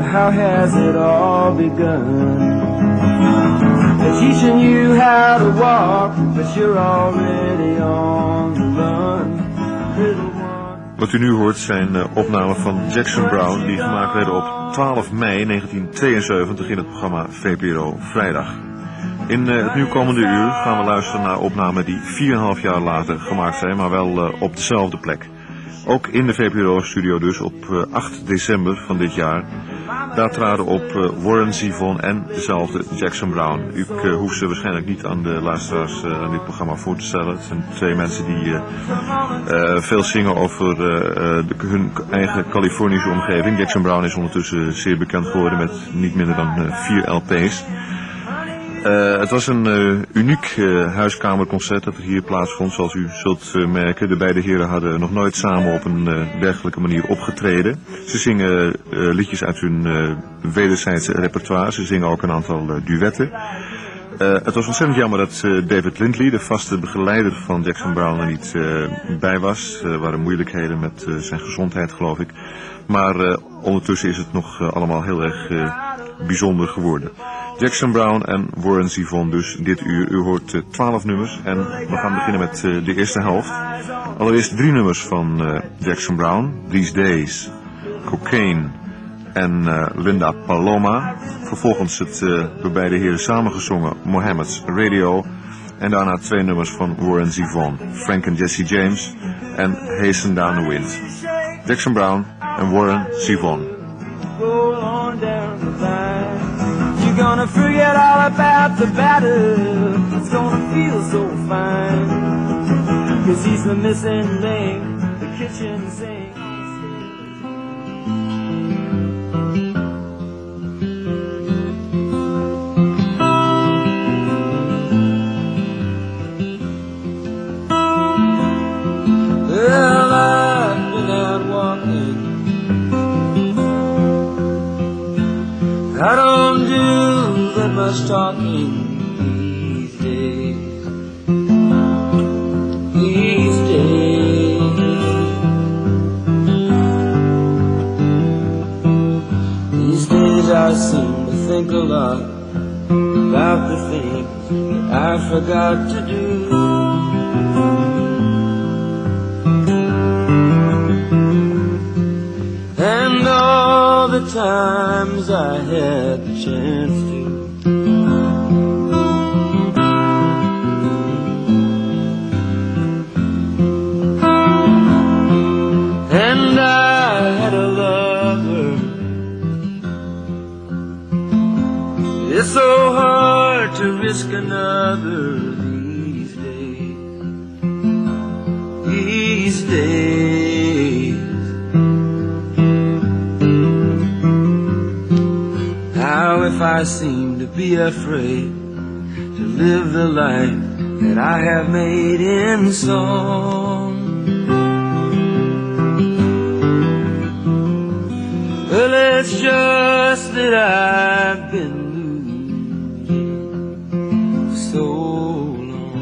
how has it all begun? They're teaching you how to walk, but you're already on the run. Little one. Wat u nu hoort zijn opnamen van Jackson Browne die gemaakt werden op 12 mei 1972 in het programma VPRO Vrijdag. In het nieuwkomende uur gaan we luisteren naar opnamen die 4,5 jaar later gemaakt zijn, maar wel op dezelfde plek. Ook in de VPRO-studio dus op 8 december van dit jaar. Daar traden op Warren Zevon en dezelfde Jackson Browne. U hoeft ze waarschijnlijk niet aan de luisteraars aan dit programma voor te stellen. Het zijn twee mensen die veel zingen over hun eigen Californische omgeving. Jackson Browne is ondertussen zeer bekend geworden met niet minder dan 4 LP's. Het was een uniek huiskamerconcert dat er hier plaatsvond, zoals u zult merken. De beide heren hadden nog nooit samen op een dergelijke manier opgetreden. Ze zingen liedjes uit hun wederzijdse repertoire. Ze zingen ook een aantal duetten. Het was ontzettend jammer dat David Lindley, de vaste begeleider van Jackson Browne, er niet bij was. Er waren moeilijkheden met zijn gezondheid, geloof ik. Maar ondertussen is het nog allemaal heel erg bijzonder geworden. Jackson Browne en Warren Zevon dus dit uur. U hoort 12 nummers en we gaan beginnen met de eerste helft. Allereerst 3 nummers van Jackson Browne. These Days, Cocaine en Linda Paloma. Vervolgens het door beide heren samengezongen Mohammed's Radio. En daarna 2 nummers van Warren Zevon. Frank and Jesse James en Hasten Down the Wind. Jackson Browne en Warren Zevon. You're gonna forget all about the battle. It's gonna feel so fine. 'Cause he's the missing link, the kitchen sink. Well, I've been out walking. I don't do that much talking these days. These days. These days I seem to think a lot about the things that I forgot to do. And all the times I had the chance to. And I had a lover. It's so hard to risk another these days. These days. How if I seem to be afraid to live the life that I have made in song. Well, it's just that I've been losing so long.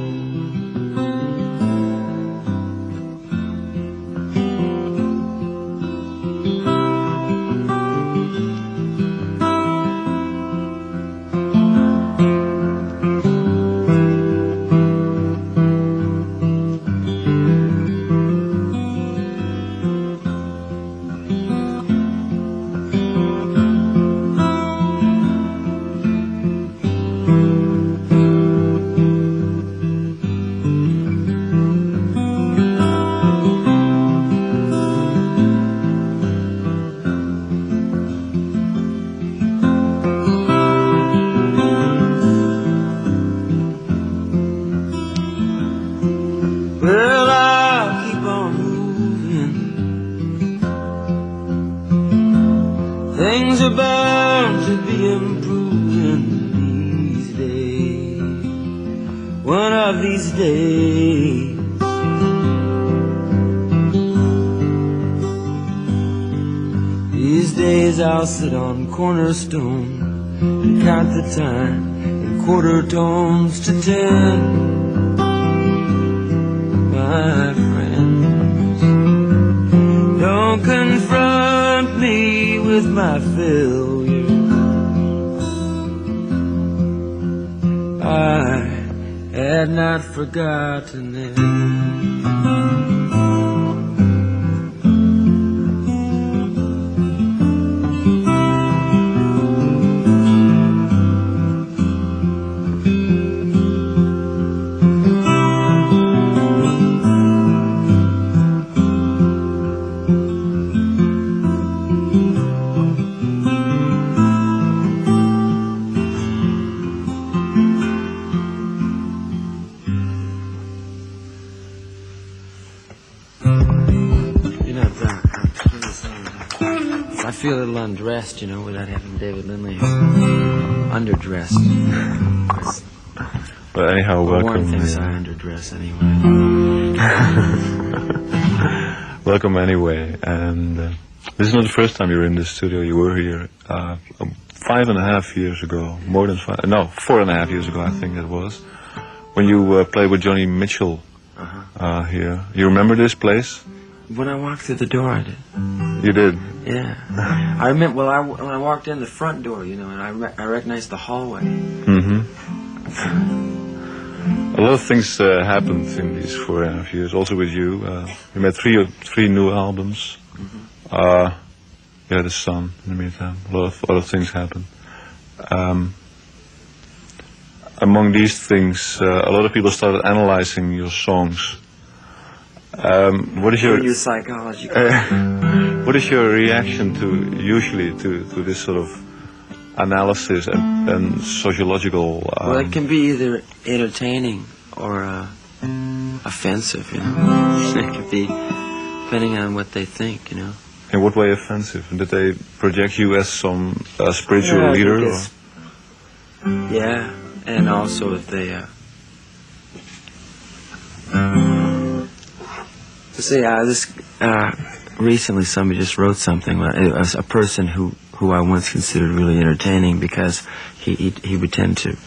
Things are bound to be improving these days. One of these days. These days I'll sit on Cornerstone and count the time in quarter tones to 10. My friends, don't confront me with with my failure. I had not forgotten it. I feel a little undressed, you know, without having David Lindley underdressed. But anyhow, Well, welcome. Warren thinks I underdress anyway. Welcome anyway. And this is not the first time you're in this studio. You were here 5.5 years ago. More than 4.5 years ago, I think it was. When you played with Johnny Mitchell here. You remember this place? When I walked through the door, I did. You did? Yeah. I remember, when I walked in the front door, you know, and I recognized the hallway. Mm-hmm. A lot of things happened in these 4.5 years, also with you. You made three new albums. You had a son in the meantime. A lot of other things happened. Among these things, a lot of people started analyzing your songs. What is your psychology? what is your reaction to this sort of analysis and sociological? Well, it can be either entertaining or offensive, you know. It could be depending on what they think, you know. In what way offensive? Did they project you as some spiritual leader? Or? Yeah, and also if they recently somebody just wrote something. It was a person who I once considered really entertaining because he would tend to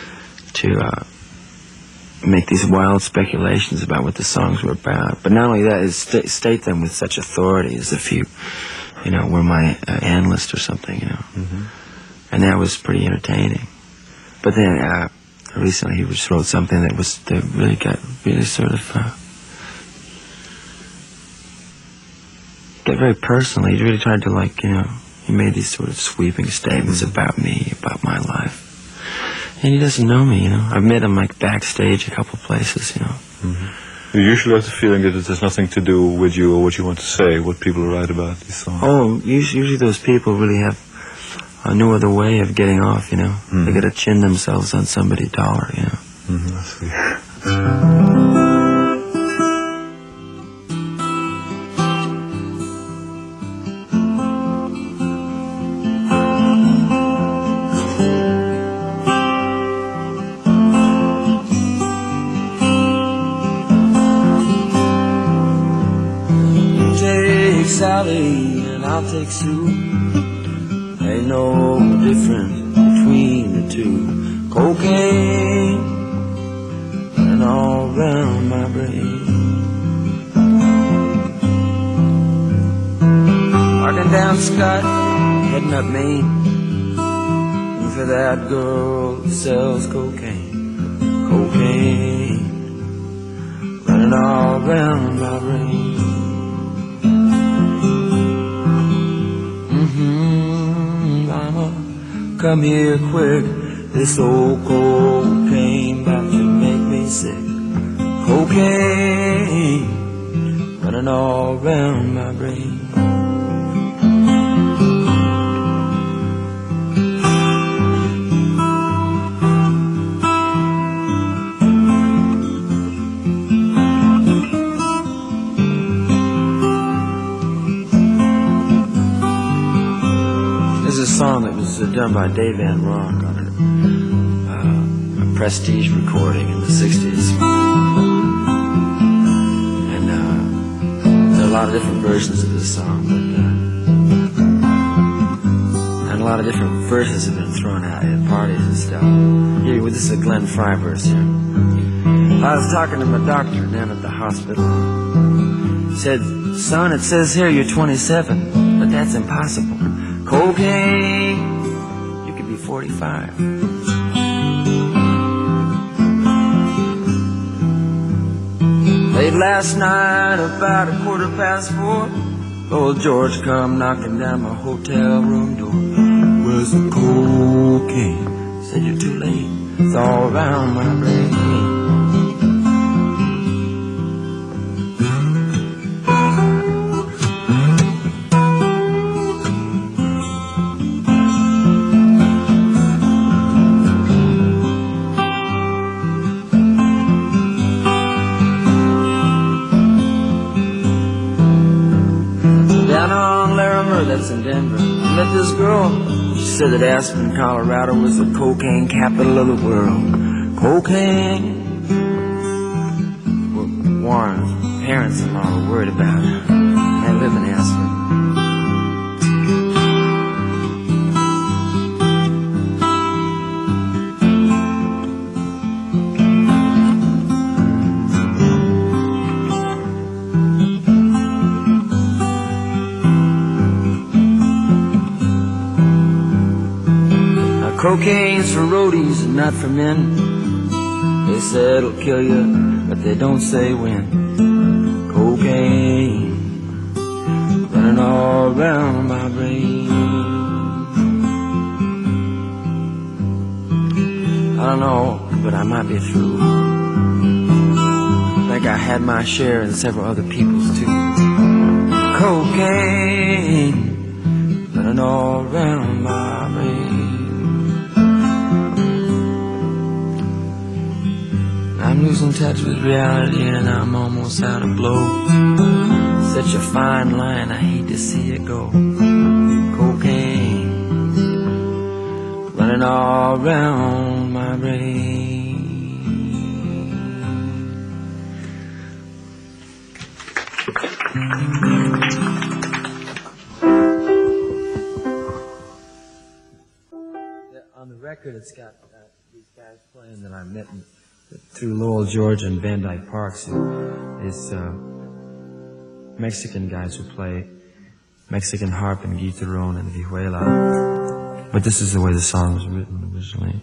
make these wild speculations about what the songs were about. But not only that, is state them with such authority as if you know, were my analyst or something, you know. Mm-hmm. And that was pretty entertaining. But then recently he just wrote something that really sort of get very personal. He really tried to, like, you know, he made these sort of sweeping statements about me, about my life. And he doesn't know me, you know. I've met him, like, backstage a couple places, you know. Mm-hmm. You usually have the feeling that it has nothing to do with you or what you want to say, what people write about these songs. Oh, usually those people really have no other way of getting off, you know. Mm-hmm. They gotta chin themselves on somebody's dollar, you know. Mm-hmm, I see. Sally and I'll take Sue. Ain't no difference between the two. Cocaine and all around my brain. Walking down Scott, heading up Main, looking for that girl who sells cocaine. Cocaine running all around my brain. Mama, come here quick. This old cocaine about to make me sick. Cocaine running all around my brain. There's a song that was done by Dave Van Ronk on a Prestige recording in the 60s. And there are a lot of different versions of this song, and a lot of different versions have been thrown out at parties and stuff. Here, this is a Glenn Frey verse here. I was talking to my doctor down at the hospital. He said, son, it says here you're 27, but that's impossible. Cocaine, you could be 45. Late last night, about 4:15, old George come knocking down my hotel room door. Where's the cocaine? Said you're too late, it's all around my brain. That's in Denver. I met this girl. She said that Aspen, Colorado was the cocaine capital of the world. Cocaine. Well, Warren's parents-in-law were worried about it. They live in Aspen. Cocaine's for roadies and not for men. They say it'll kill you, but they don't say when. Cocaine running all around my brain. I don't know, but I might be through. I think I had my share and several other people's too. Cocaine running all around my brain. I'm losing touch with reality and I'm almost out of blow. Such a fine line, I hate to see it go. Cocaine running all around my brain. On the record, it's got these guys playing that I met through Lowell, Georgia and Van Dyke Parks. It's Mexican guys who play Mexican harp and guitarrón and vihuela. But this is the way the song was written originally.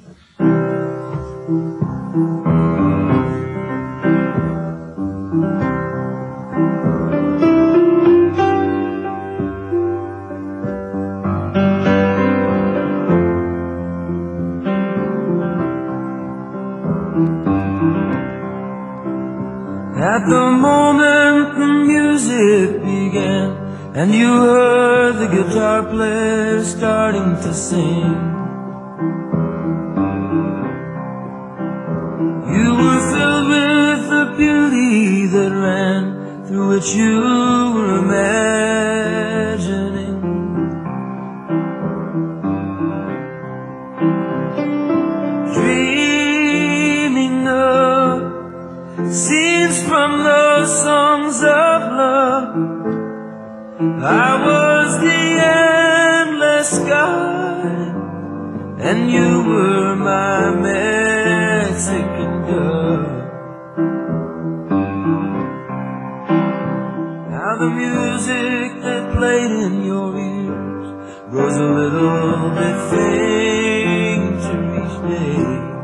At the moment the music began and you heard the guitar player starting to sing, you were filled with the beauty that ran through which you were imagining. Dreaming of scenes from those songs of love. I was the endless sky, and you were my Mexican dove. Now the music that played in your ears grows a little bit fainter each day.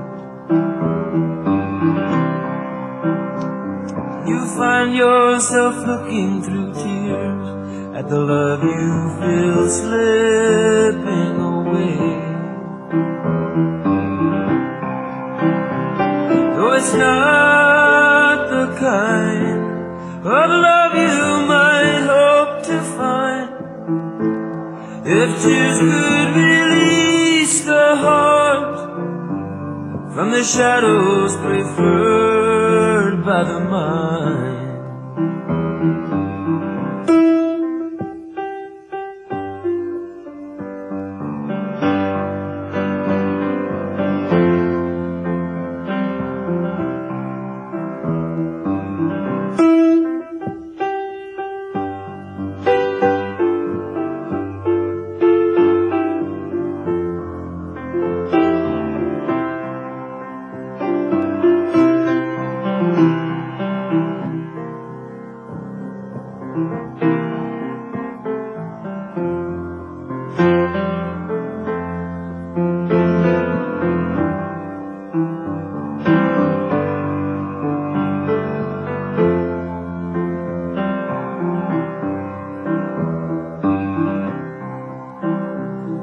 You find yourself looking through tears at the love you feel slipping away. Though it's not the kind of love you might hope to find, if tears could release the heart from the shadows preferred by the mind.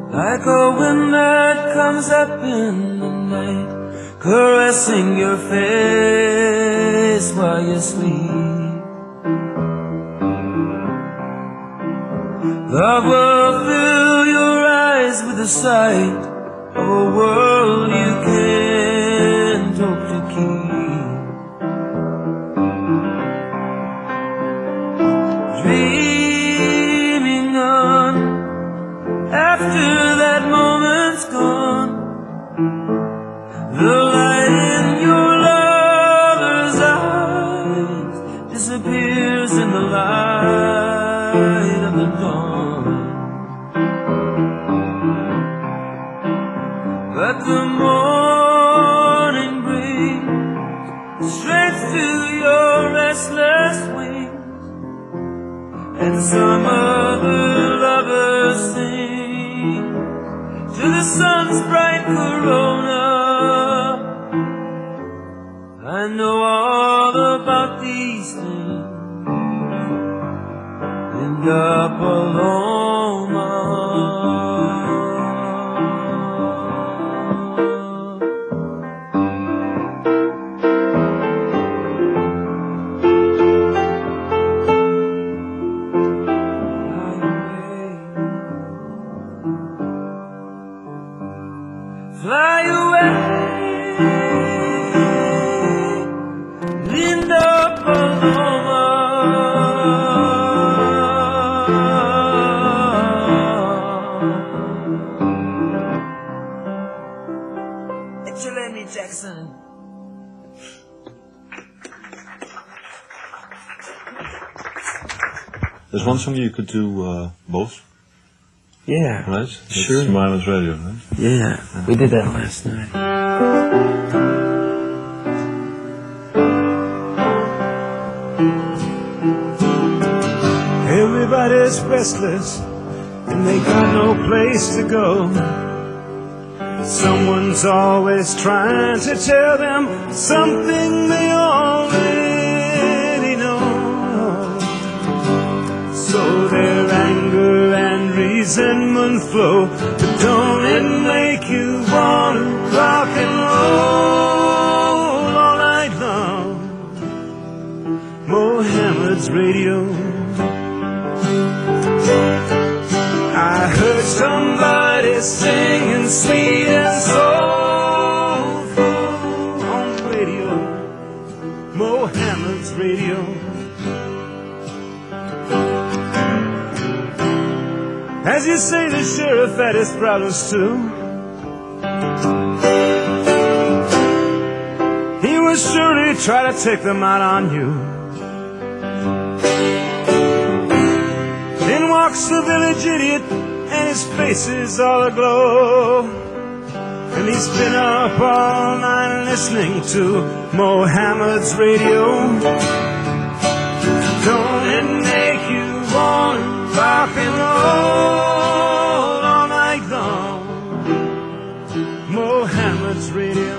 like a wind that comes up in the night, caressing your face while you sleep. Love will fill your eyes with a sight of a world you can't hope to keep. Dreaming on after that moment's gone, the light in your lover's eyes disappears in the light of the dawn. But the morning brings strength to your restless wings, and some other lovers sing to the sun's bright corona. I know all about these things in the Paloma. Fly away, Linda Paloma. Echelemy Jackson. There's one song you could do both, Yeah, right? sure. It's Mindless Radio, right? Yeah, we did that last night. Everybody's restless and they got no place to go. Someone's always trying to tell them something they already know. So their anger and resentment flow, but don't it make you wanna rock and roll all night long? Mohammed's Radio. I heard somebody singing sweet and soulful on the radio, Mohammed's Radio. As you say, the sheriff had his problems too. He would surely try to take them out on you. Then walks the village idiot, and his face is all aglow. And he's been up all night listening to Mohammed's Radio. Don't it make you wanna rock and roll all night long? Mohammed's Radio.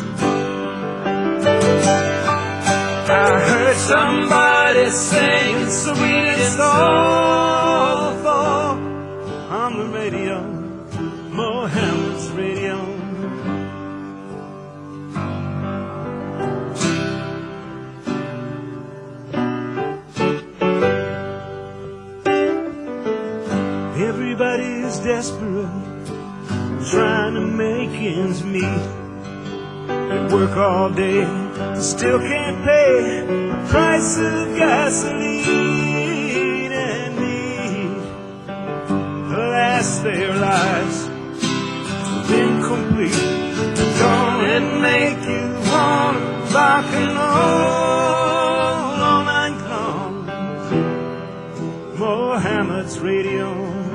I heard somebody sing sweet and soulful on the radio, Mohammed's Radio. Everybody's desperate, trying to make ends meet. They work all day, still can't pay the price of gasoline and need. Alas, their lives have been complete. Don't it make you wanna rock and roll all night long? Mohammed's Radio.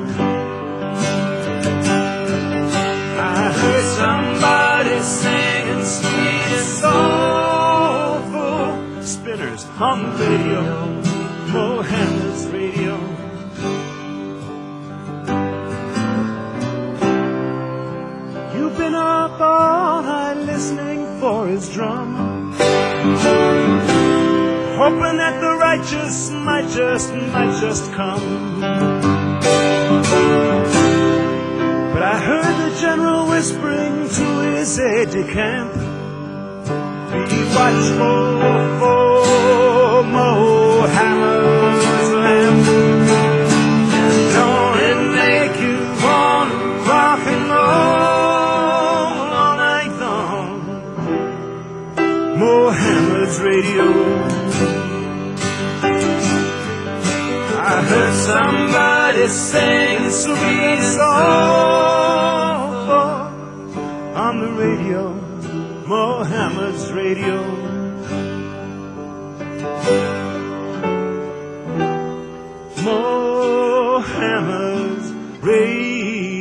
I heard somebody singing sweet and soulful, spinners on the radio, Mohammed's Radio. You've been up all night listening for his drum, hoping that the righteous might just come. But I spring to his aide de camp. Be watchful for Mohammed's lamp. And don't it make you want to rock and roll all night long? Mohammed's radio. I heard somebody sing a sweet song on the radio, Mohammed's radio. Mohammed's radio.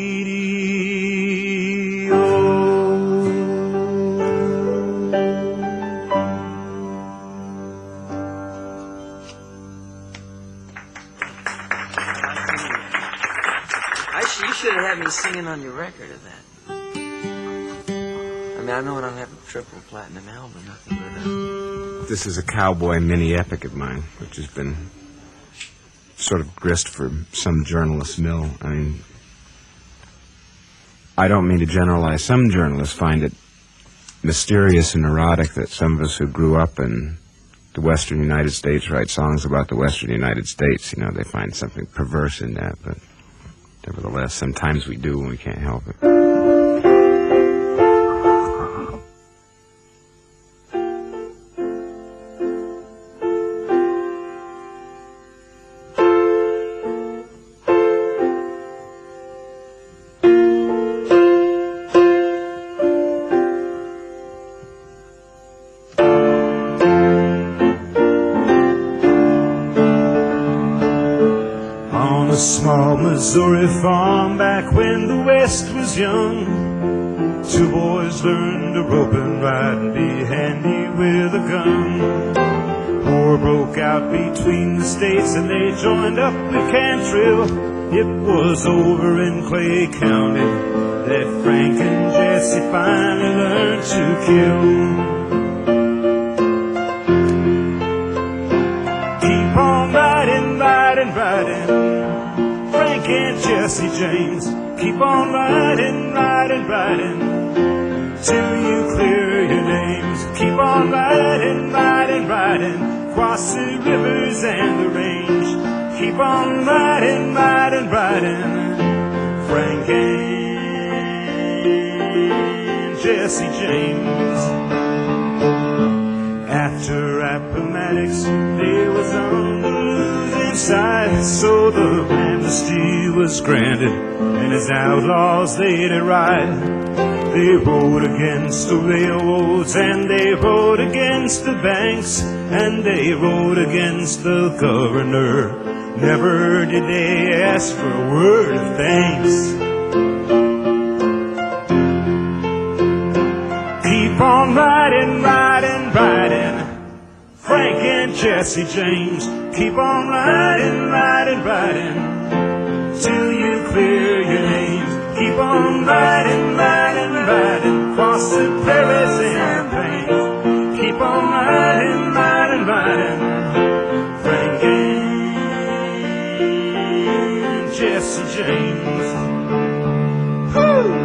You should have had me singing on your record of that. I mean, I know I don't have a triple platinum album, nothing but This is a cowboy mini epic of mine, which has been sort of grist for some journalist's mill. I mean, I don't mean to generalize. Some journalists find it mysterious and erotic that some of us who grew up in the Western United States write songs about the Western United States. You know, they find something perverse in that, but nevertheless, sometimes we do and we can't help it. Small Missouri farm back when the West was young. Two boys learned to rope and ride and be handy with a gun. War broke out between the states and they joined up the Cantrell. It was over in Clay County that Frank and Jesse finally learned to kill. Keep on riding, riding, riding, Frank and Jesse James, keep on riding, riding, riding, till you clear your names. Keep on riding, riding, riding, cross the rivers and the range. Keep on riding, riding, riding, Frank and Jesse James. After Appomattox, they was on the losing side, so the amnesty was granted, and as outlaws they did ride. They rode against the railroads, and they rode against the banks, and they rode against the governor. Never did they ask for a word of thanks. Keep on riding, riding, riding, Frank and Jesse James. Keep on riding, riding, riding, till you clear your names. Keep on riding, riding, riding, cross the prairies and plains. Keep on riding, riding, riding, Frank and Jesse James. Woo!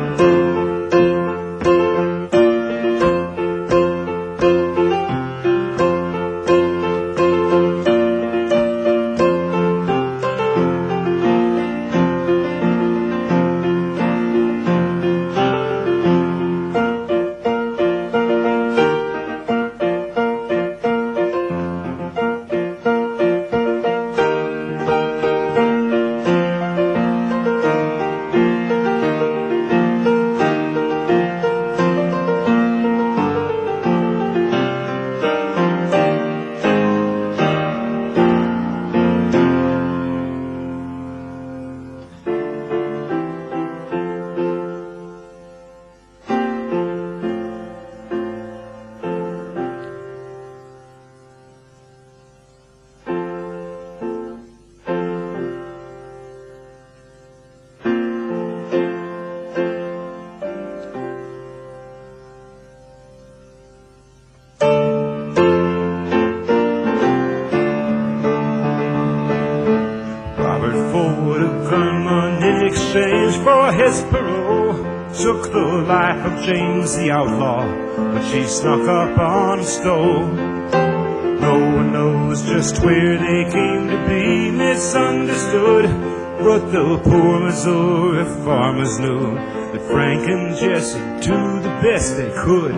took the life of James the outlaw, but she snuck up on and stole. No one knows just where they came to be misunderstood, but the poor Missouri farmers knew that Frank and Jesse do the best they could.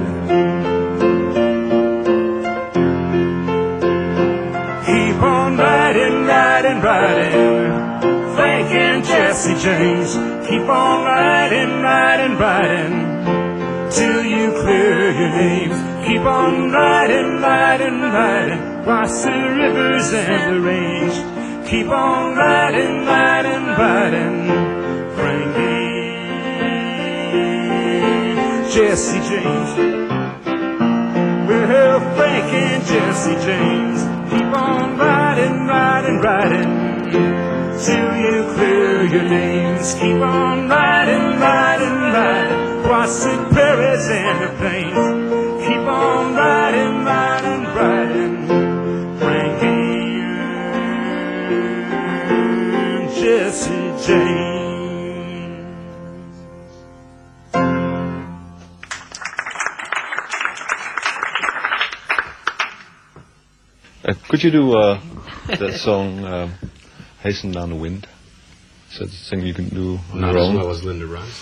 Keep on riding, riding, riding, Frank and Jesse James. Keep on riding, riding, riding, till you clear your names. Keep on riding, riding, riding, across the rivers and the range. Keep on riding, riding, riding, Frank and Jesse James. Well, Frank and Jesse James. Keep on riding, riding, riding, till you clear your names. Keep on riding, riding, riding, across the prairies and the plains. Keep on riding, riding, riding, Frank and Jesse James. Could you do that song, Hasten Down the Wind? Is that something you can do on Not your as own? well as Linda Rice.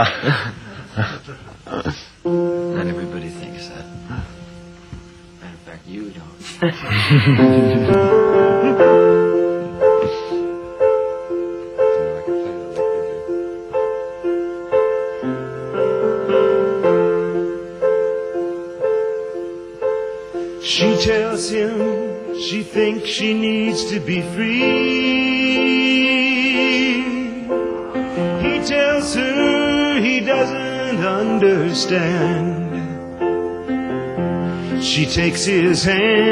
Not everybody thinks that. Matter of fact, you don't. She tells him she thinks she needs to be free. He tells her he doesn't understand. She takes his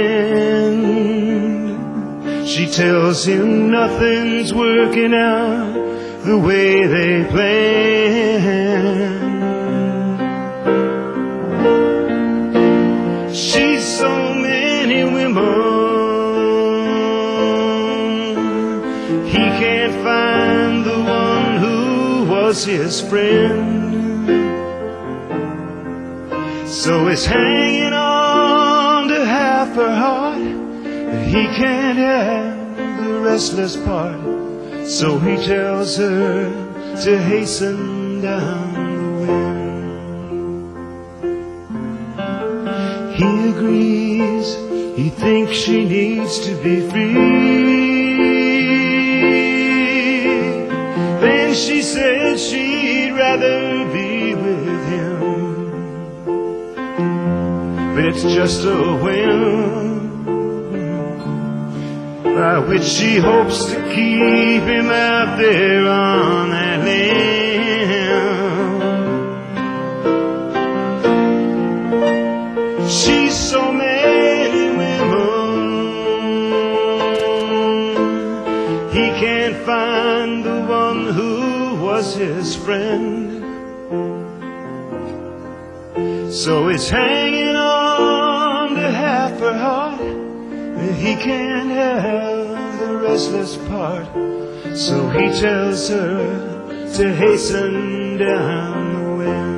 hand. She tells him nothing's working out the way they planned. She's so many women, he can't find the one who was his friend. So he's hanging on to half her heart, but he can't have the restless part. So he tells her to hasten down the wind. He agrees, he thinks she needs to be free. Then she said she'd rather be with him, but it's just a whim by which she hopes to keep him out there on that land. She's so many women, he can't find the one who was his friend. So he's hanging on to half her heart, but he can't have the restless part. So he tells her to hasten down the wind.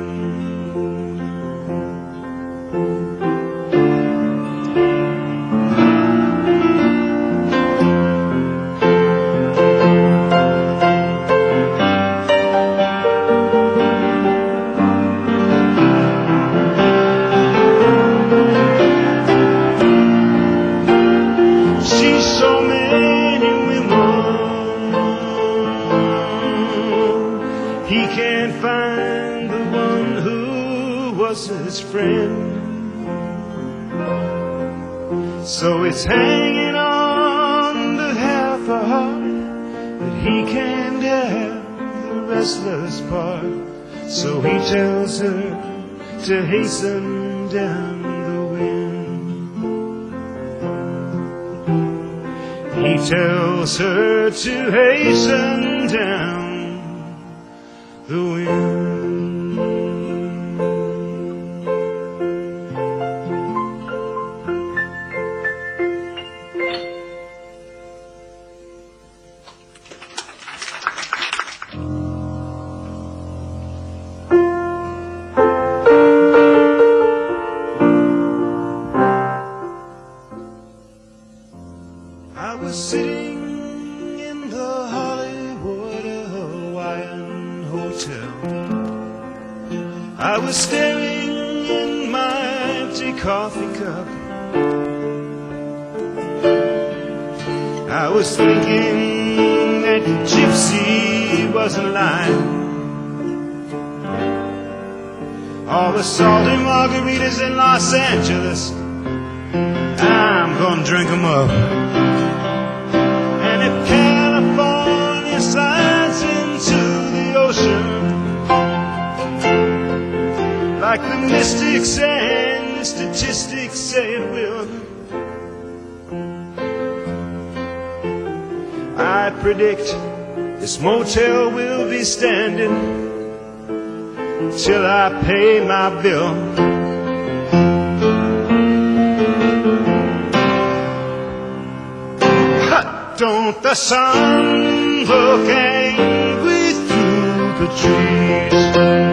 His friend. So it's hanging on to half a heart, but he can't have the restless part. So he tells her to hasten down the wind. He tells her to hasten down the wind. I was staring in my empty coffee cup. I was thinking that gypsy wasn't lying. All the salty margaritas in Los Angeles, I'm gonna drink them up. And if California slides into the ocean, like the mystics and the statistics say it will, I predict this motel will be standing till I pay my bill. Don't the sun look angry through the trees?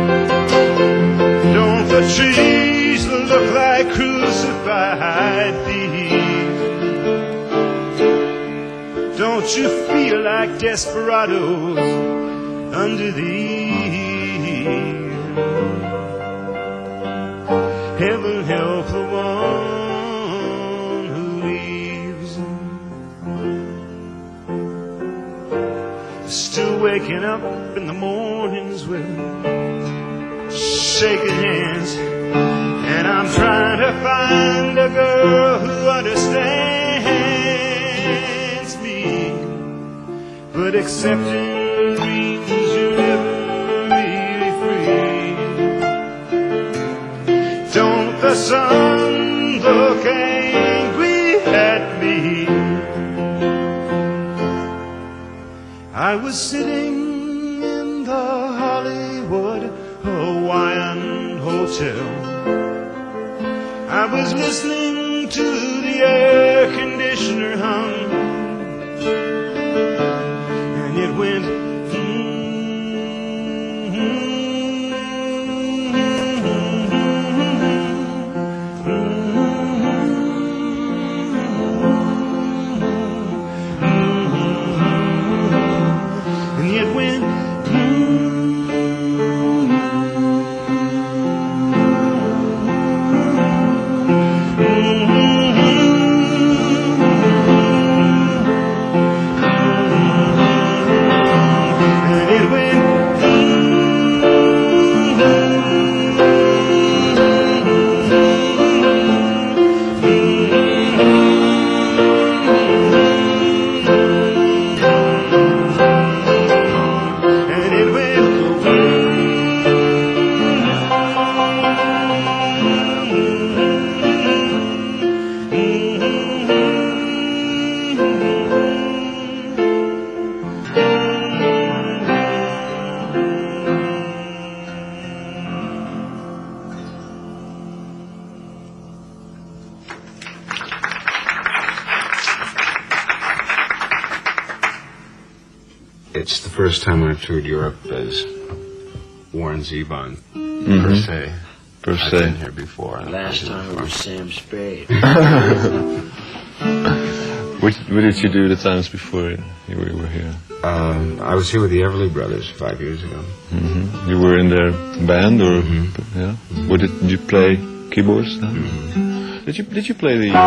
Don't the trees look like crucified thieves? Don't you feel like desperados under the eaves? Heaven help the one who leaves. Still waking up in the mornings with shaking hands, and I'm trying to find a girl who understands me, but accepting means you're never really free. Don't the sun look angry at me? I was sitting in the Hollywood Hawaiian Hotel. I was listening to the air conditioner hum, and it went It's the first time I've toured Europe as Warren Zevon, per se. Per I've se. been here before. Last time it was Sam Spade. What did you do the times before you were here? I was here with the Everly Brothers 5 years ago. Mm-hmm. You were in their band, or yeah? What did you play keyboards? Then? Mm-hmm. Did you play the?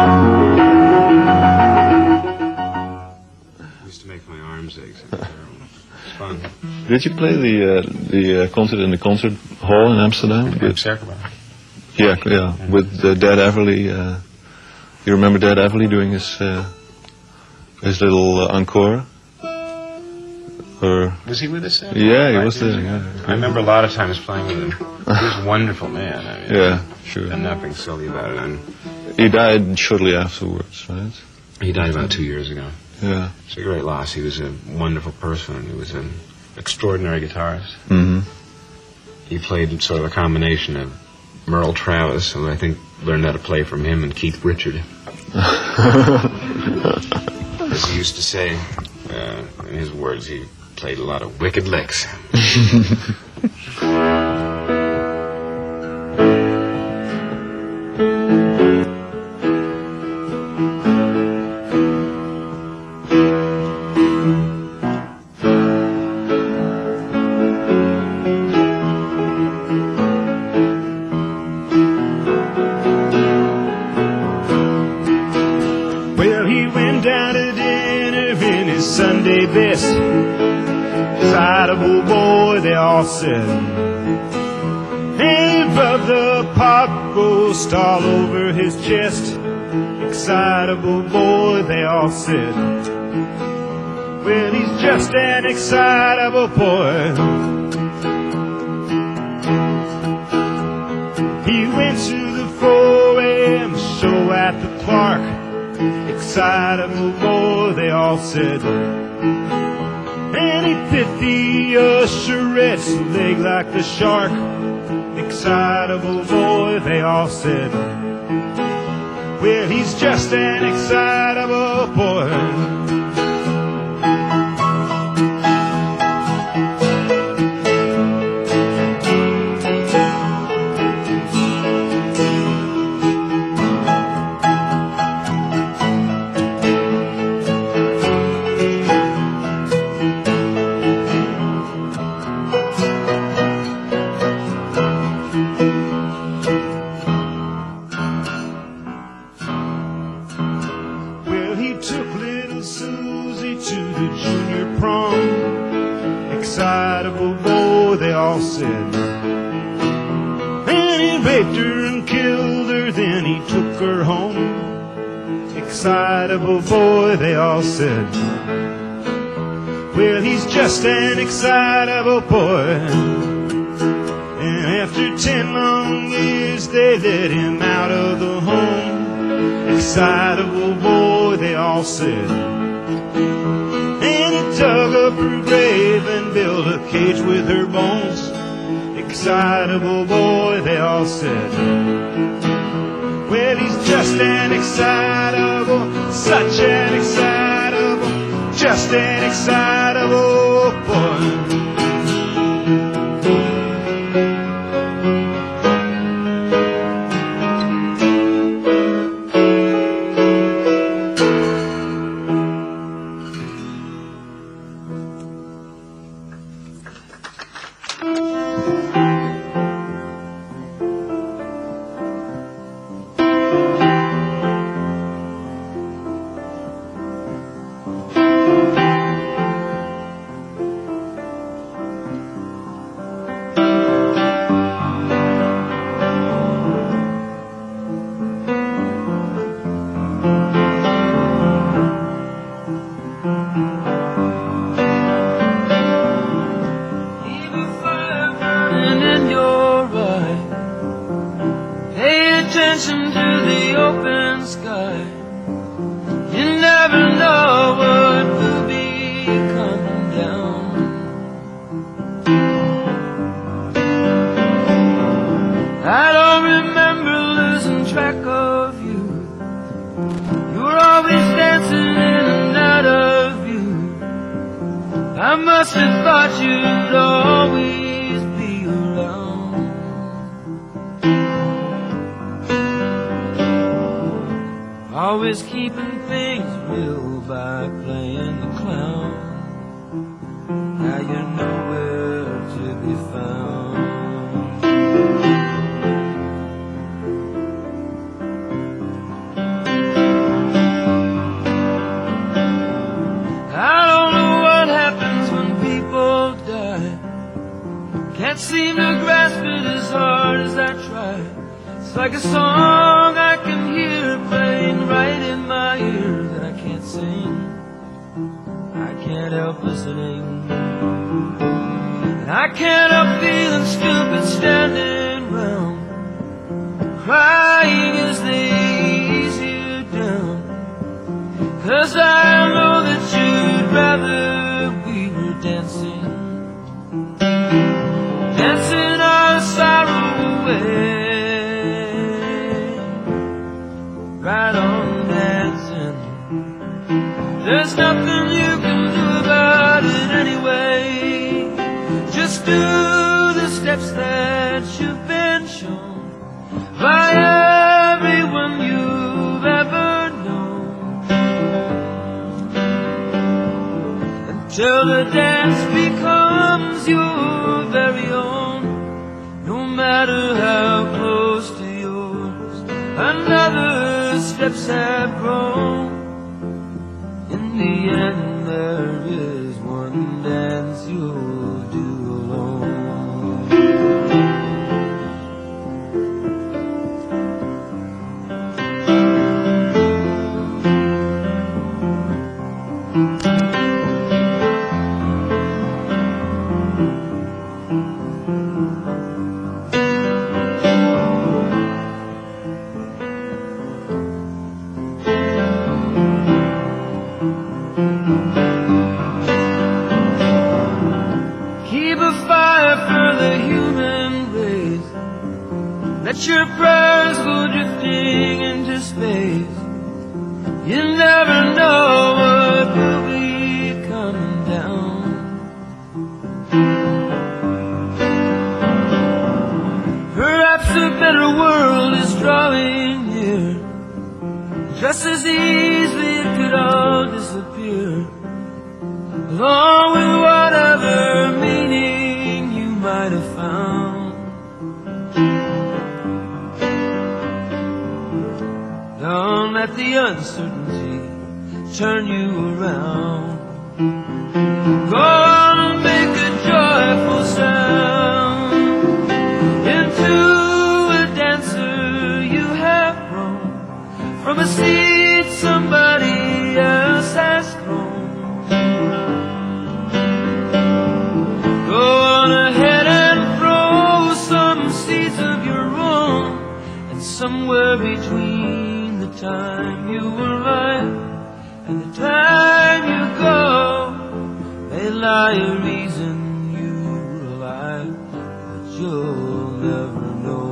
Used to make my arms ache. So it's fun. Did you play the concert in the concert hall in Amsterdam? Yeah, with Dad Everly. You remember Dad Everly doing his little encore? Or was he with us then? Yeah, he was there. Yeah. I remember a lot of times playing with him. He was a wonderful man. I mean, Yeah, sure. and nothing silly about it. He died shortly afterwards, right? He died about 2 years ago. Yeah. It's a great loss. He was a wonderful person. He was an extraordinary guitarist. Mm-hmm. He played sort of a combination of Merle Travis, who I think learned how to play from him, and Keith Richard. As he used to say, in his words, he played a lot of wicked licks. all said. And he rubbed the pot roast all over his chest. Excitable boy, they all said. Well, he's just an excitable boy. He went to the 4 a.m. show at the Clark. Excitable boy, they all said. And he bit the usherette's leg like the shark. Excitable boy, they all said. Well, he's just an excitable boy. Excitable boy, they all said. And he raped her and killed her, then he took her home. Excitable boy, they all said. Well, he's just an excitable boy. And after 10 long years, they let him out of the home. Excitable boy, they all said. And he dug up her grave and built a cage with her bones. Excitable boy, they all said. Well, he's just an excitable, such an excitable, just an excitable boy. Always keeping things real by playing the clown. Now you're nowhere to be found. I don't know what happens when people die. Can't seem to grasp it as hard as I try. It's like a song I can hear playing right in my ear that I can't sing. I can't help listening. And I can't help feeling stupid standing round, crying as they ease you down. 'Cause I know that you'd rather we were dancing, dancing our sorrow away. Right on dancing. There's nothing you can do about it anyway. Just do the steps that you've been shown by everyone you've ever known, until the dance becomes your very own. No matter how close to yours another steps have grown, in the end there is one dance you'll do alone. Keep a fire for the human race. Let your prayers go drifting into space. You never know what will be coming down. Perhaps a better world is drawing near. Just as easily it could all disappear, along with whatever meaning you might have found. Don't let the uncertainty turn you around. Go on and make a joyful sound. Into a dancer you have grown, from a seed somebody else has thrown. Go on ahead and throw some seeds of your own, and somewhere between the time you arrive and the time you go may lie a reason you were alive, but you'll never know.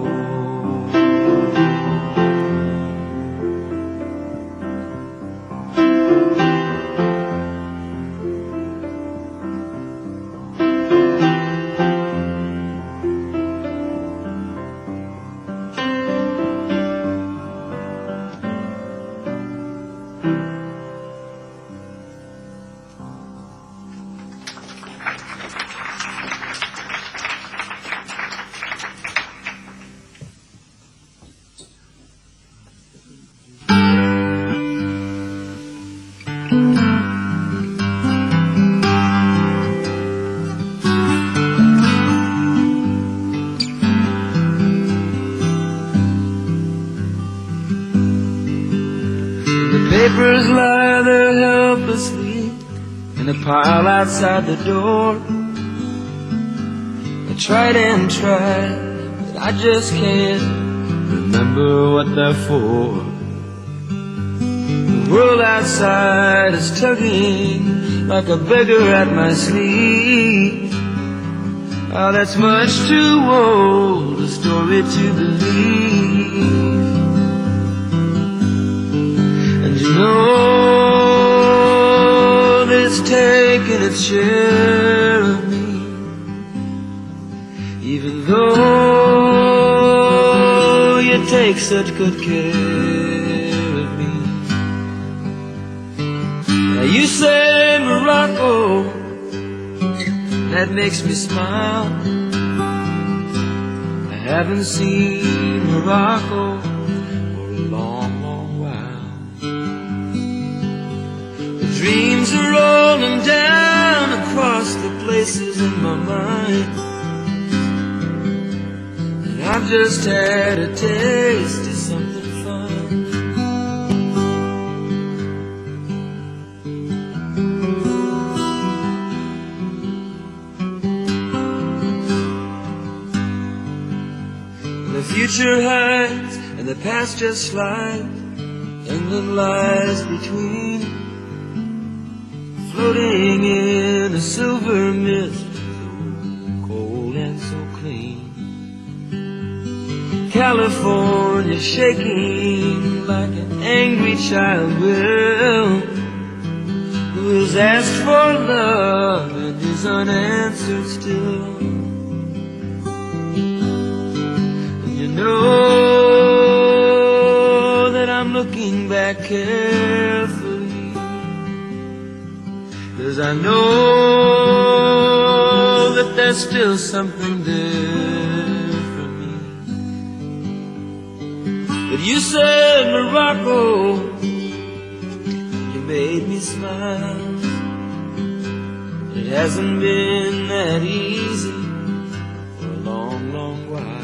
Papers lie there helplessly in a pile outside the door. I tried and tried, but I just can't remember what they're for. The world outside is tugging like a beggar at my sleeve. Oh, that's much too old a story to believe. And you know that it's taken its share of me, even though you take such good care of me. Now you say Morocco, that makes me smile. I haven't seen Morocco for a long, long while. The dreams are rolling down across the places in my mind, and I've just had a taste of something fine. The future hides and the past just slides. England lies between, floating in a silver mist, so cold and so clean. California shaking like an angry child will, who has asked for love and is unanswered still. Know that I'm looking back carefully, 'cause I know that there's still something there for me. But you said Morocco, you made me smile. It hasn't been that easy for a long, long while.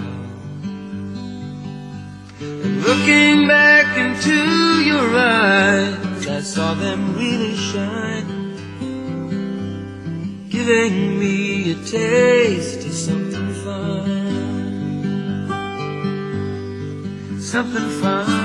Looking back into your eyes, I saw them really shine, giving me a taste of something fine, something fine.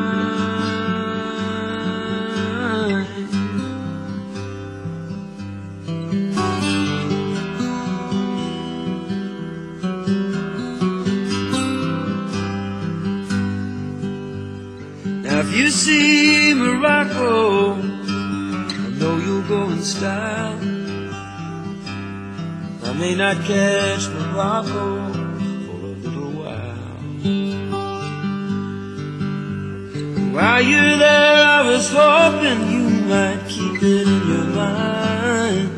Now if you see Morocco, I know you'll go in style. I may not catch Morocco for a little while. While you're there, I was hoping you might keep it in your mind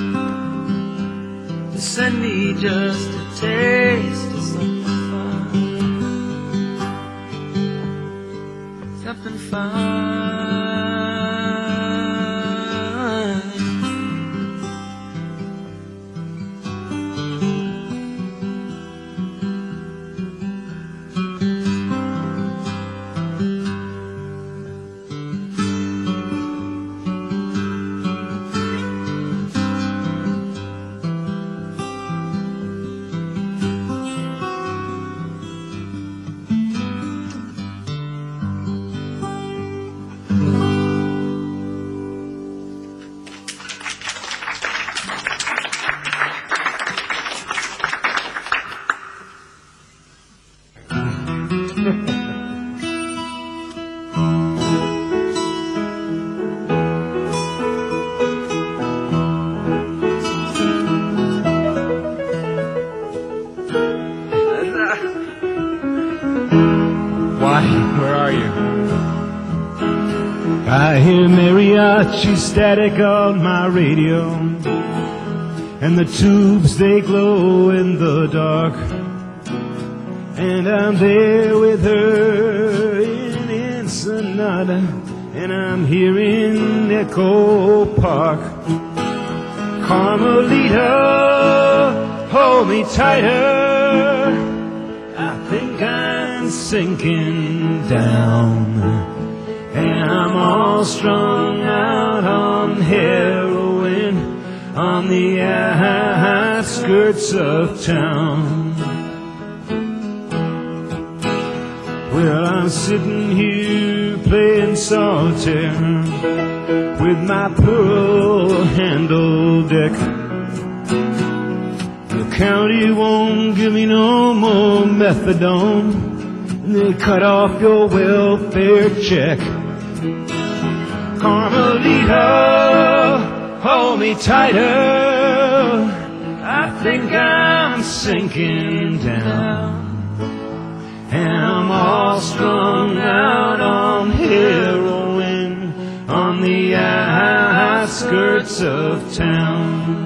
to send me just a taste of something fine. Something fine. Where are you? I hear mariachi static on my radio, and the tubes they glow in the dark, and I'm there with her in Ensenada, and I'm here in Echo Park. Carmelita, hold me tighter, I think I'm sinking down, and I'm all strung out on heroin on the outskirts of town. Well, I'm sitting here playing solitaire with my pearl-handled deck. The county won't give me no more methadone, and they cut off your welfare check. Carmelita, hold me tighter, I think I'm sinking down, and I'm all strung out on heroin on the outskirts of town.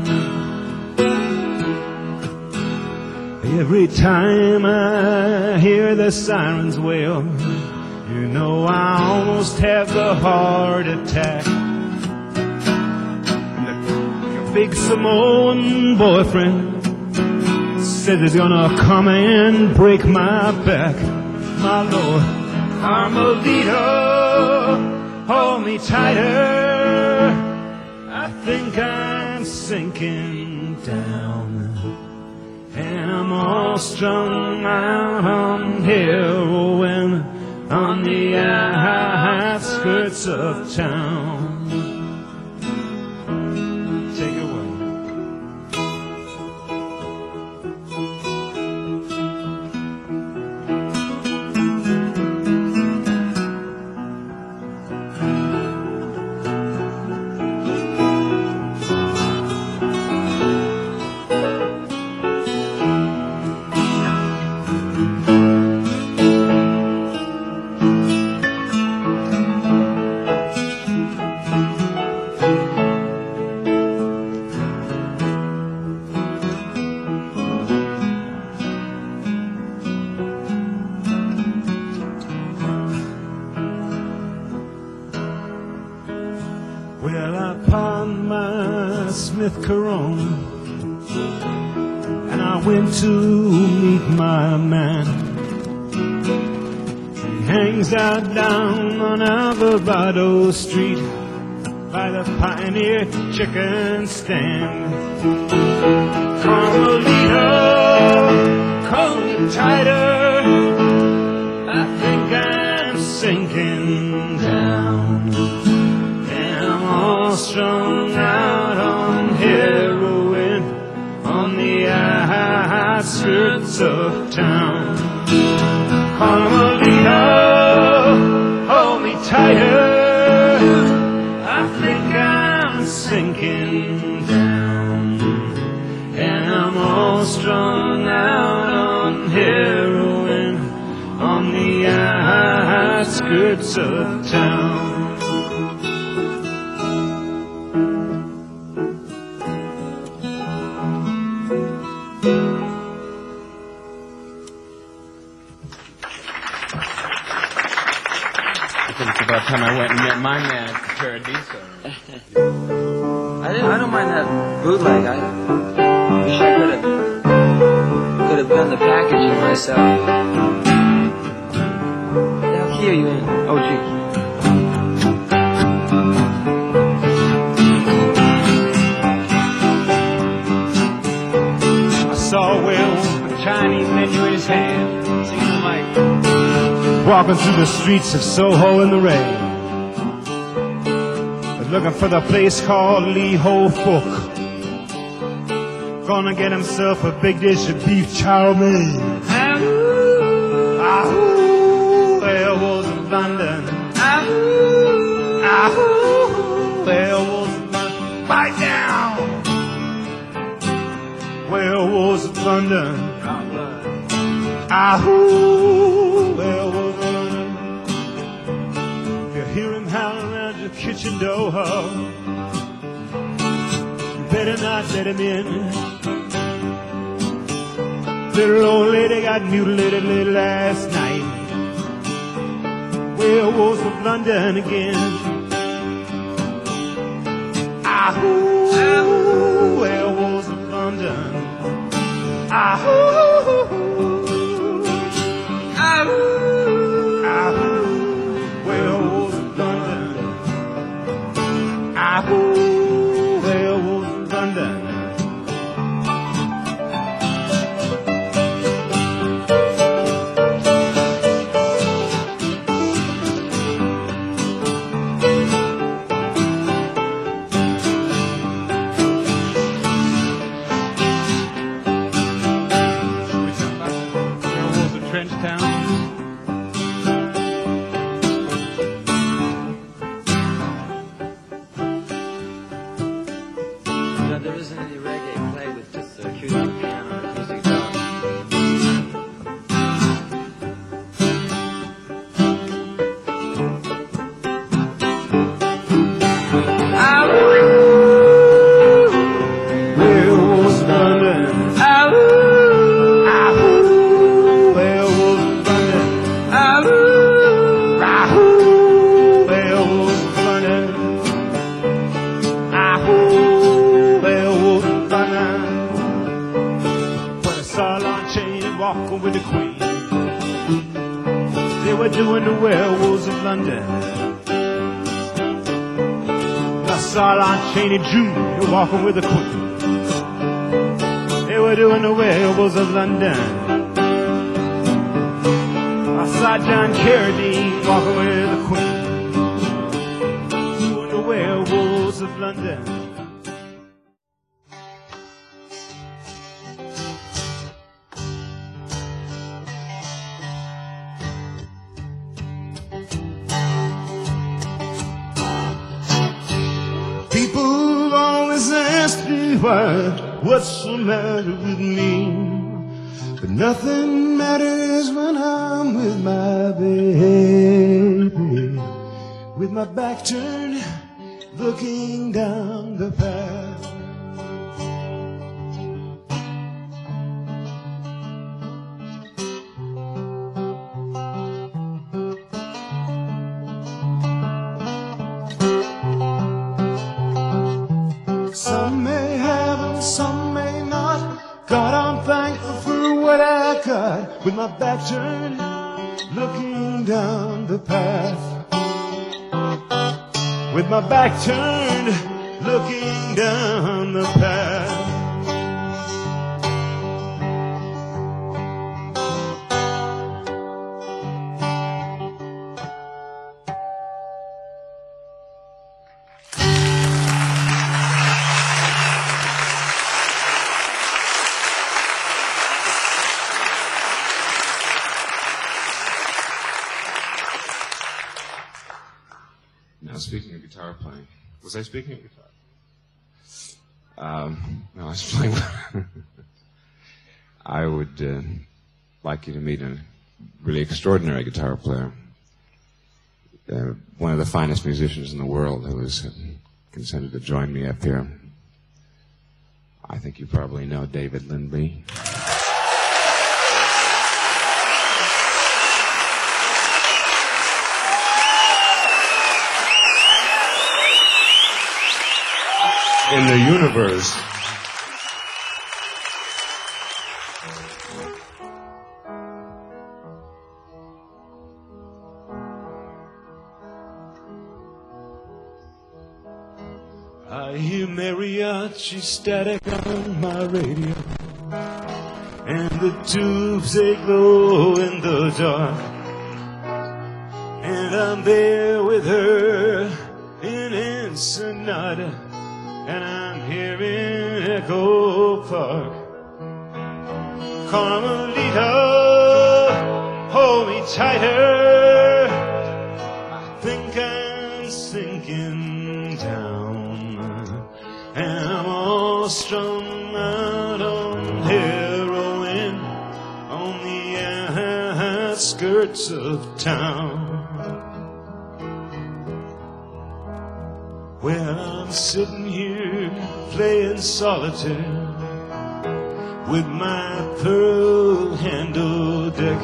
Every time I hear the sirens wail, you know I almost have the heart attack. Your big Samoan boyfriend said he's gonna come and break my back. My Lord, Carmelita, hold me tighter, I think I'm sinking down, and I'm all strung out on heroin on the outskirts of town. Take it away. Well, I pawned my Smith Corona, and I went to meet my man. He hangs out down on Alvarado Street by the Pioneer chicken stand. Carmelita, hold me tighter. I think I'm sinking down, and I'm all strung out on heroin on the outskirts of town. Carmelita, hold me tighter. I think I'm sinking down, and I'm all strung out on heroin on the outskirts of town. I think it's about time I went and met my man at the Paradiso. I don't mind that bootleg. I wish I could have done the packaging myself. Now here you in. Oh gee. I saw Will with a Chinese menu in his hand, singing the mic, walking through the streets of Soho in the rain, looking for the place called Lee Ho Fook. Gonna get himself a big dish of beef chow mein. Ahoo, there was London. Ahoo, ahoo, there was London. Bite down. Where was London? Ahoo, where was London? You hear him howling around your kitchen door. You better not let him in. Little old lady got mutilated late last night. Where was London again? Ahoo, ahoo, where was London? Ahoo, ahoo, ahoo, where was London? Ahoo, where was London? Trench Town. You know, there isn't any reggae played with just the acoustic piano and acoustic guitar. Where was London? Walking with the Queen, they were doing the werewolves of London. I saw Lon Chaney Jr. walking with the Queen, they were doing the werewolves of London. I saw John Carradine walking with the Queen, doing the werewolves of London. People always ask me what's the matter with me, but nothing matters when I'm with my baby, with my back turned, looking down the path. Some may have and some may not. God, I'm thankful for what I got. With my back turned, looking down the path. with my back turned, looking down the path. Now, speaking of guitar playing, was I speaking of guitar? No, I was playing. I would like you to meet a really extraordinary guitar player, one of the finest musicians in the world, who has consented to join me up here. I think you probably know David Lindley. In the universe. I hear mariachi static on my radio, and the tubes they glow in the dark, and I'm there with her in Ensenada, and I'm here in Echo Park. Carmelita, hold me tighter, I think I'm sinking down, and I'm all strung out on heroin on the outskirts of town. Well, I'm sitting here playing solitaire with my pearl handle deck.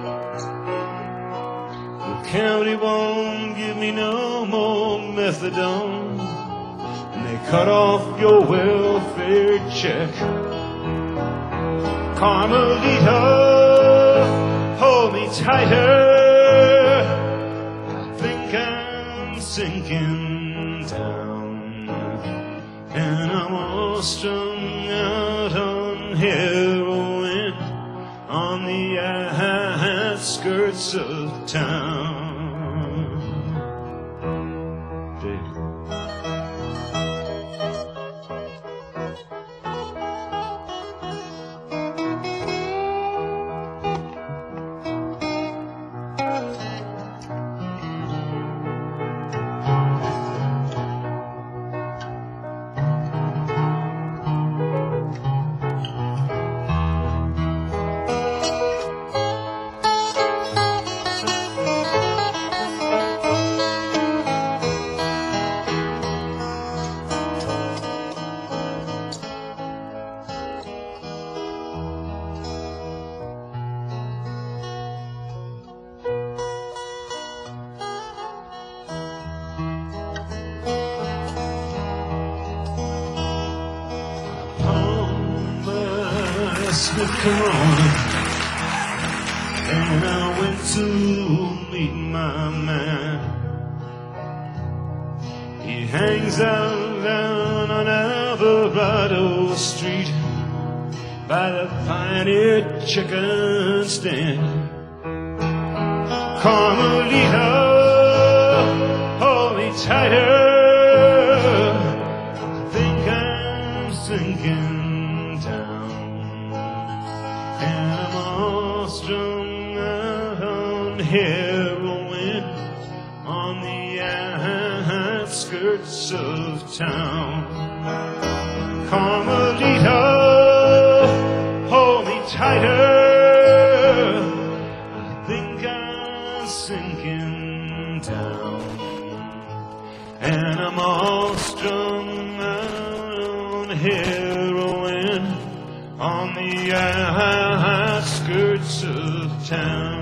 The county won't give me no more methadone, and they cut off your welfare check. Carmelita, hold me tighter, I think I'm sinking down, and I'm all strung out on heroin on the outskirts of town. With Corona, and I went to meet my man. He hangs out down on Alvarado Street by the Pioneer Chicken Stand. Carmelita, hold me tighter, I think I'm sinking down, and I'm all strung out on heroin on the outskirts of town. Carmelita, hold me tighter, I think I'm sinking down, and I'm all strung out on heroin on the outskirts of town.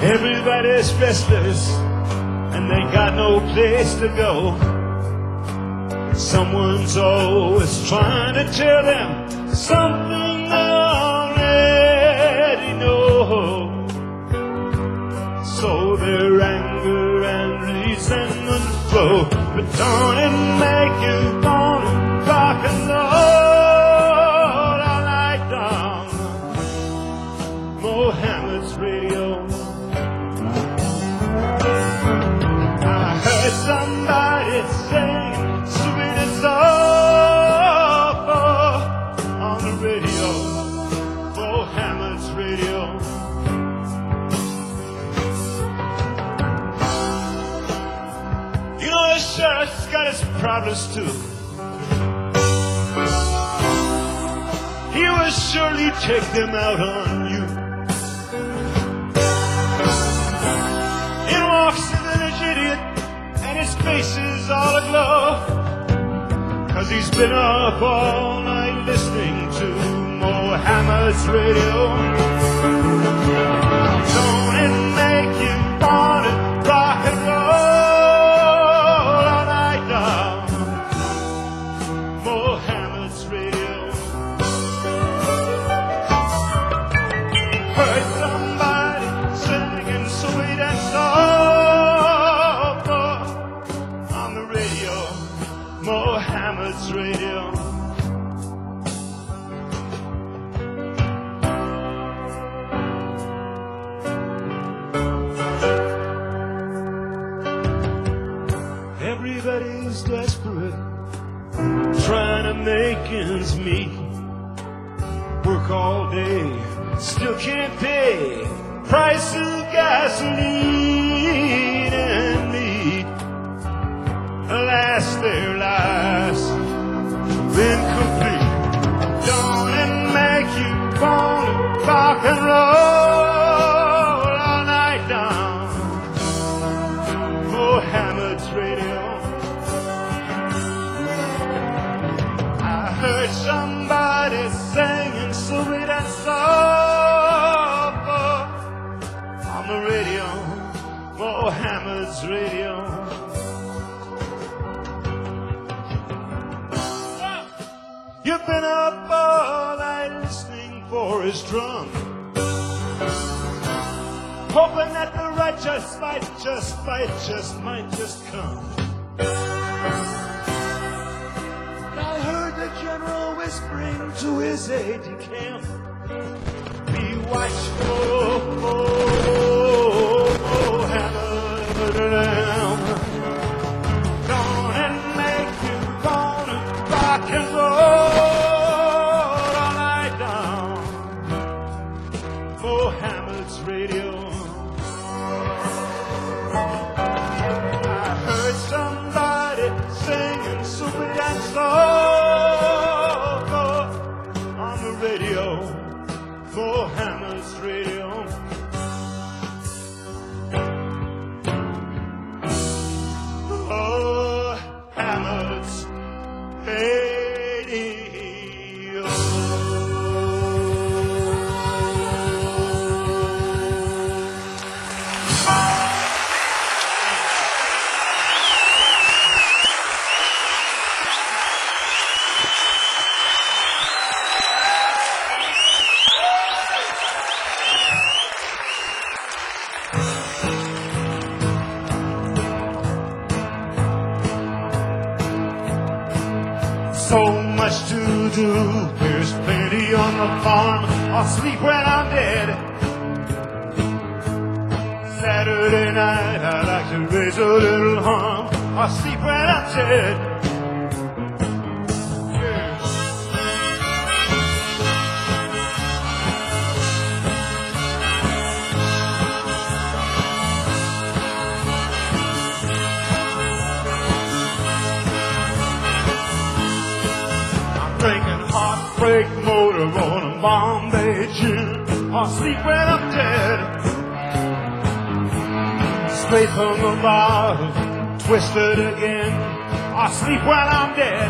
Everybody's restless and they got no place to go. Someone's always trying to tell them something they already know. So their anger and resentment flow, but don't it make you wanna rock and roll all night long? Mohammed's radio. I heard somebody sing sweet and soulful on the radio, Mohammed's radio. You know, the sheriff's got his problems too. He will surely take them out on you. In walks an idiot, and his face is all aglow, 'cause he's been up all night listening to Mohammed's radio. Don't it make you wanna rock and roll all night long? Mohammed's radio. Heard somebody singing sweet and soulful on the radio, Mohammed's radio. Everybody's desperate, trying to make ends meet. Work all day, still can't pay price of gasoline and meat. Alas, their lives are incomplete. Don't it make you wanna rock and roll all night long? Mohammed's radio. I heard somebody singing sweet and soulful on the radio, Mohammed's radio. You've been up all night listening for his drum, hoping that the righteous might just come. I heard the general whispering to his aide-de-camp, be watchful, Mohammed Ram. Don't it make you wanna rock and roll all night long? Mohammed's radio. I heard somebody singing sweet and soulful on the radio, Mohammed's radio. Mohammed's radio. So much to do, there's plenty on the farm. I'll sleep when I'm dead. Saturday night, I like to raise a little hum. I'll sleep when I'm dead. Drinking Heartbreak Motor on a Bombay gin. I'll sleep when I'm dead. Straight from the bottle, twisted again. I'll sleep when I'm dead.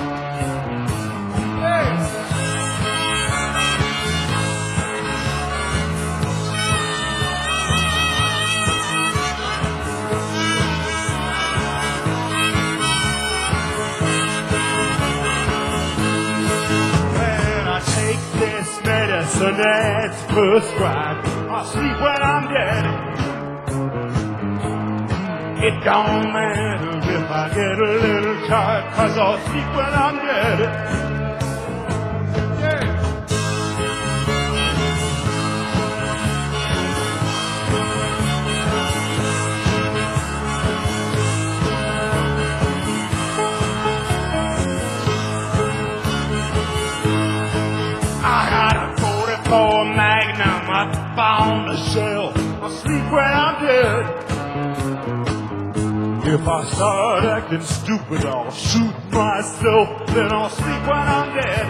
Hey. That's prescribed. I'll sleep when I'm dead. It don't matter if I get a little tired, 'cause I'll sleep when I'm dead. Yeah. I got a 44 Magnum up on the shelf. I'll sleep when I'm dead. If I start acting stupid, I'll shoot myself. Then I'll sleep when I'm dead.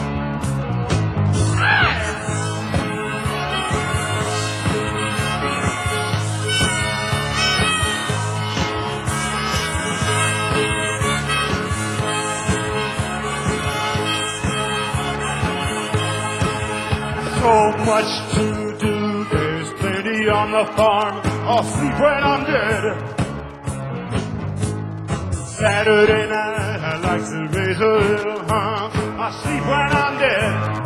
So much to do, there's plenty on the farm. I'll sleep when I'm dead. Saturday night, I like to raise a little hum. I'll sleep when I'm dead.